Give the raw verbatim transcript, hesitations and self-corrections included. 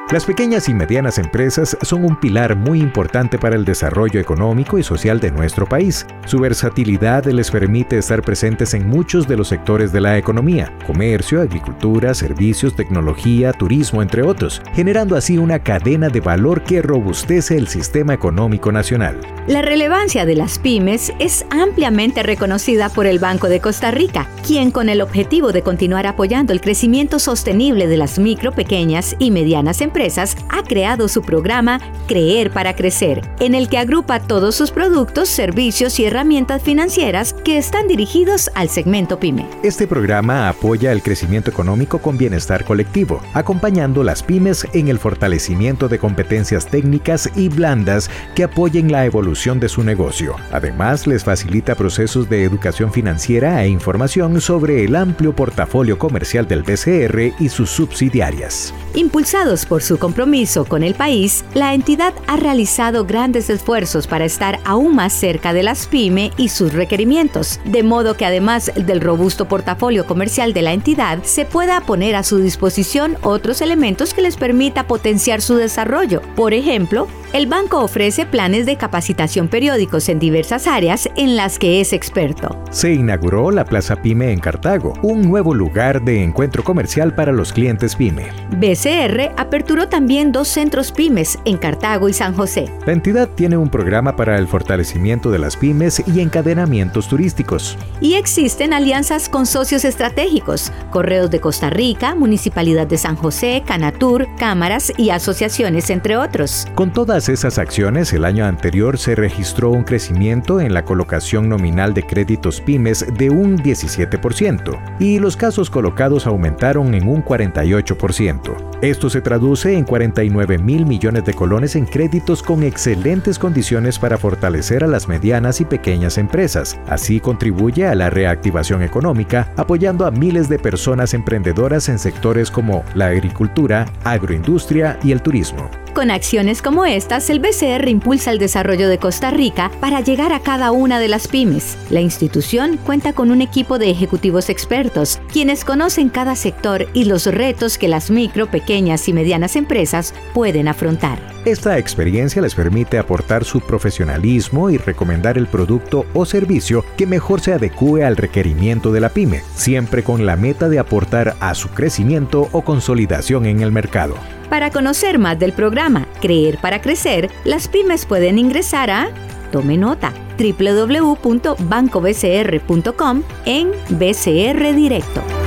Las pequeñas y medianas empresas son un pilar muy importante para el desarrollo económico y social de nuestro país. Su versatilidad les permite estar presentes en muchos de los sectores de la economía: comercio, agricultura, servicios, tecnología, turismo, entre otros, generando así una cadena de valor que robustece el sistema económico nacional. La relevancia de las pymes es ampliamente reconocida por el Banco de Costa Rica, quien, con el objetivo de continuar apoyando el crecimiento sostenible de las micro, pequeñas y medianas empresas, ha creado su programa Creer para Crecer, en el que agrupa todos sus productos, servicios y herramientas financieras que están dirigidos al segmento pyme. Este programa apoya el crecimiento económico con bienestar colectivo, acompañando las pymes en el fortalecimiento de competencias técnicas y blandas que apoyen la evolución de su negocio. Además, les facilita procesos de educación financiera e información sobre el amplio portafolio comercial del B C R y sus subsidiarias. Impulsados por su compromiso con el país, la entidad ha realizado grandes esfuerzos para estar aún más cerca de las pyme y sus requerimientos, de modo que además del robusto portafolio comercial de la entidad, se pueda poner a su disposición otros elementos que les permita potenciar su desarrollo. Por ejemplo, el banco ofrece planes de capacitación periódicos en diversas áreas en las que es experto. Se inauguró la Plaza Pyme en Cartago, un nuevo lugar de encuentro comercial para los clientes pyme. B C R aperturó también dos centros pymes en Cartago y San José. La entidad tiene un programa para el fortalecimiento de las pymes y encadenamientos turísticos. Y existen alianzas con socios estratégicos: Correos de Costa Rica, Municipalidad de San José, Canatur, cámaras y asociaciones, entre otros. Con todas esas acciones, el año anterior se registró un crecimiento en la colocación nominal de créditos pymes de un diecisiete por ciento y los casos colocados aumentaron en un cuarenta y ocho por ciento. Esto se traduce en cuarenta y nueve mil millones de colones en créditos con excelentes condiciones para fortalecer a las medianas y pequeñas empresas. Así contribuye a la reactivación económica, apoyando a miles de personas emprendedoras en sectores como la agricultura, agroindustria y el turismo. Con acciones como estas, el B C R impulsa el desarrollo de Costa Rica para llegar a cada una de las pymes. La institución cuenta con un equipo de ejecutivos expertos, quienes conocen cada sector y los retos que las micro, pequeñas y medianas empresas pueden afrontar. Esta experiencia les permite aportar su profesionalismo y recomendar el producto o servicio que mejor se adecúe al requerimiento de la pyme, siempre con la meta de aportar a su crecimiento o consolidación en el mercado. Para conocer más del programa Creer para Crecer, las pymes pueden ingresar a, tome nota, doble u doble u doble u punto banco b c r punto com en B C R Directo.